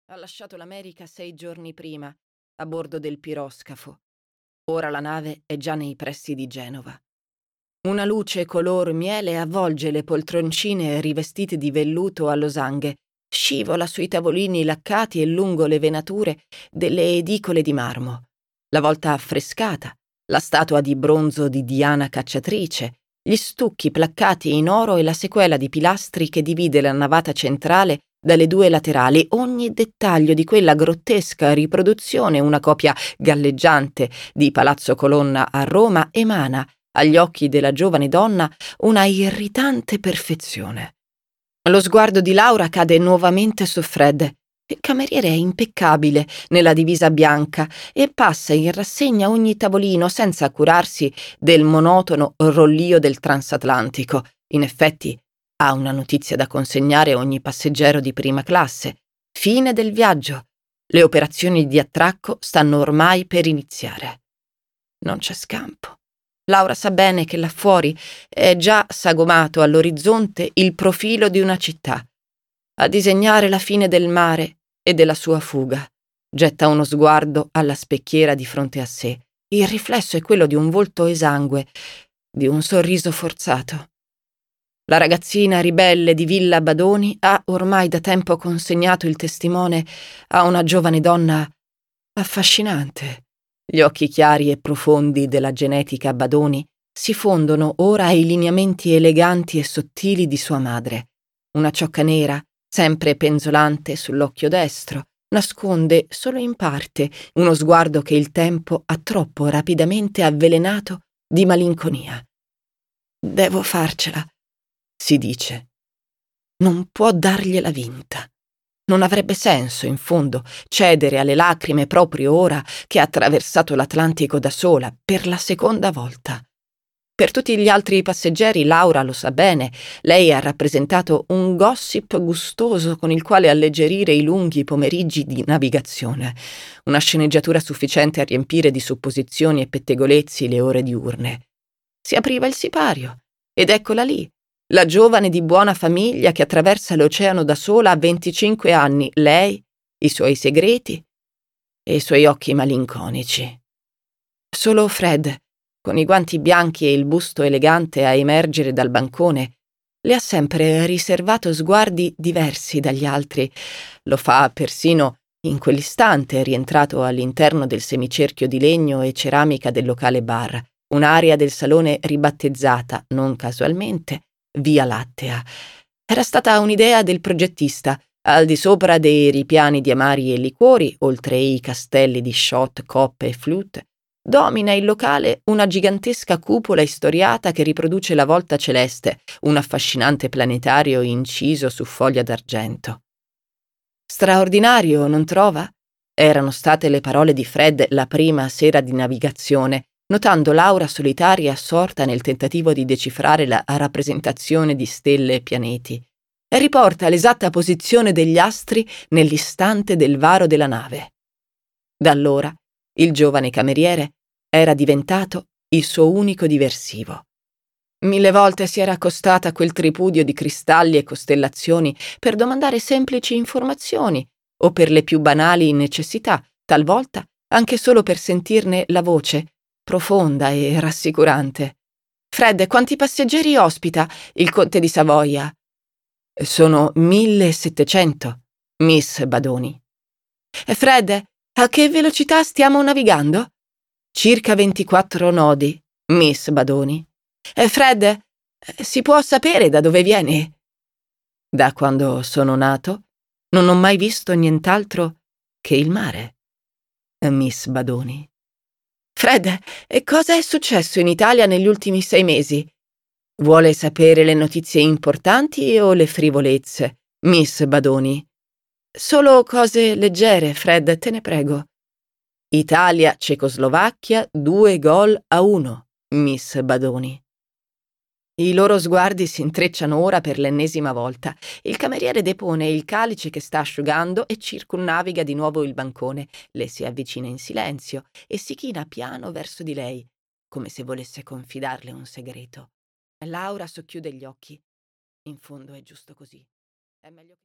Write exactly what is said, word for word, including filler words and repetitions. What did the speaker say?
Ha lasciato l'America sei giorni prima, a bordo del piroscafo. Ora la nave è già nei pressi di Genova. Una luce color miele avvolge le poltroncine rivestite di velluto a losanghe, scivola sui tavolini laccati e lungo le venature delle edicole di marmo. La volta affrescata, la statua di bronzo di Diana cacciatrice, gli stucchi placcati in oro e la sequela di pilastri che divide la navata centrale dalle due laterali, ogni dettaglio di quella grottesca riproduzione, una copia galleggiante di Palazzo Colonna a Roma, emana agli occhi della giovane donna una irritante perfezione. Lo sguardo di Laura cade nuovamente su Fred. Il cameriere è impeccabile nella divisa bianca e passa in rassegna ogni tavolino senza curarsi del monotono rollio del transatlantico. In effetti, ha una notizia da consegnare a ogni passeggero di prima classe. Fine del viaggio. Le operazioni di attracco stanno ormai per iniziare. Non c'è scampo. Laura sa bene che là fuori è già sagomato all'orizzonte il profilo di una città. A disegnare la fine del mare e della sua fuga. Getta uno sguardo alla specchiera di fronte a sé. Il riflesso è quello di un volto esangue, di un sorriso forzato. La ragazzina ribelle di Villa Badoni ha ormai da tempo consegnato il testimone a una giovane donna affascinante. Gli occhi chiari e profondi della genetica Badoni si fondono ora ai lineamenti eleganti e sottili di sua madre. Una ciocca nera, sempre penzolante sull'occhio destro, nasconde solo in parte uno sguardo che il tempo ha troppo rapidamente avvelenato di malinconia. Devo farcela, si dice. Non può dargliela vinta. Non avrebbe senso, in fondo, cedere alle lacrime proprio ora che ha attraversato l'Atlantico da sola, per la seconda volta. Per tutti gli altri passeggeri, Laura lo sa bene, lei ha rappresentato un gossip gustoso con il quale alleggerire i lunghi pomeriggi di navigazione, una sceneggiatura sufficiente a riempire di supposizioni e pettegolezzi le ore diurne. Si apriva il sipario, ed eccola lì, la giovane di buona famiglia che attraversa l'oceano da sola a venticinque anni, lei, i suoi segreti e i suoi occhi malinconici. Solo Fred, con i guanti bianchi e il busto elegante a emergere dal bancone, le ha sempre riservato sguardi diversi dagli altri. Lo fa persino in quell'istante, rientrato all'interno del semicerchio di legno e ceramica del locale bar, un'area del salone ribattezzata, non casualmente, Via Lattea. Era stata un'idea del progettista. Al di sopra dei ripiani di amari e liquori, oltre i castelli di shot, coppe e flute, domina il locale una gigantesca cupola istoriata che riproduce la volta celeste, un affascinante planetario inciso su foglia d'argento. Straordinario, non trova? Erano state le parole di Fred la prima sera di navigazione, notando Laura solitaria assorta nel tentativo di decifrare la rappresentazione di stelle e pianeti, e riporta l'esatta posizione degli astri nell'istante del varo della nave. Da allora il giovane cameriere era diventato il suo unico diversivo. Mille volte si era accostata a quel tripudio di cristalli e costellazioni per domandare semplici informazioni o per le più banali necessità, talvolta anche solo per sentirne la voce, profonda e rassicurante. «Fred, quanti passeggeri ospita il conte di Savoia?» «Sono millesettecento, Miss Badoni». «Fred, a che velocità stiamo navigando?» «Circa ventiquattro nodi, Miss Badoni». «Fred, si può sapere da dove vieni?» «Da quando sono nato non ho mai visto nient'altro che il mare, Miss Badoni». «Fred, e cosa è successo in Italia negli ultimi sei mesi?» «Vuole sapere le notizie importanti o le frivolezze, Miss Badoni?» «Solo cose leggere, Fred, te ne prego». «Italia-Cecoslovacchia, due gol a uno, Miss Badoni». I loro sguardi si intrecciano ora per l'ennesima volta. Il cameriere depone il calice che sta asciugando e circumnaviga di nuovo il bancone. Le si avvicina in silenzio e si china piano verso di lei, come se volesse confidarle un segreto. Laura socchiude gli occhi. In fondo è giusto così. È meglio che